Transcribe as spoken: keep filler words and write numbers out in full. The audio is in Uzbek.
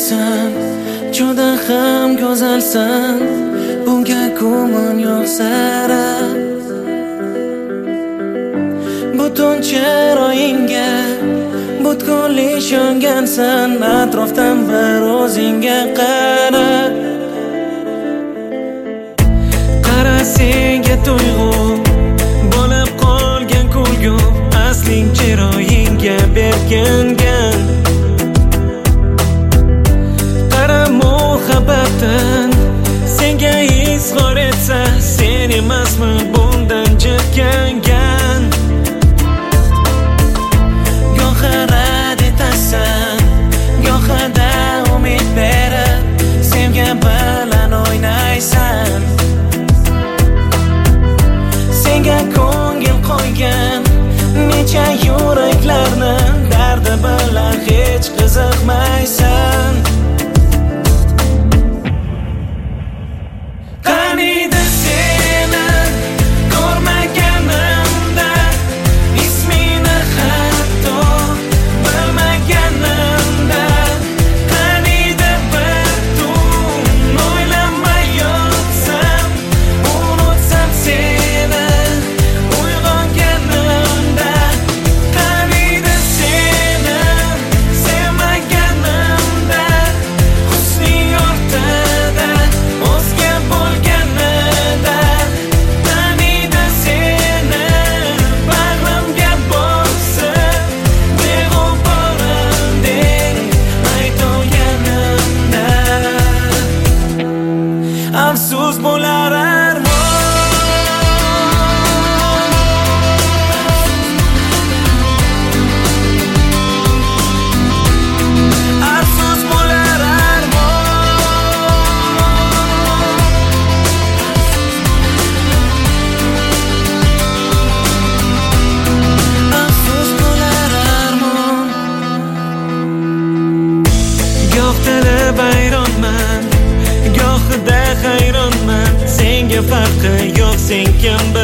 chiroylisan, juda ham go'zalsan, bunga gumon yo'q sara. Butun chiroyingga butkul ishongansan, atrofdan bir o'zingga qara. Qara senga tuyg'u bo'lib qolgan kulgu, asling chiroyingga berkingan. Qara muhabbatdan senga izhor etsa, sen emasmi bundan jirkangan. Gohi rad etasan, gohida umid berib, sevgi bilan o'ynaysan. Senga ko'ngil qo'ygan necha yuraklarni dardi bilan hech qiziqmaysan. Qaniydi seni ko'rmaganimda, ismini hatto bilmaganimda, qaniydi bir tun o'ylamay yotsam, unutsam seni uyg'onganimda, qaniydi seni sevmaganimda, husning ortida o'zga bo'lganida, qaniydi seni bag'rimga bosib beg'uborindek aytolganimda, afsus bo'lar afsus bo'lar afsus bo'lar armon. Goh tilib hayronman, gohida hayronman, senga farqi yo'q, sen kim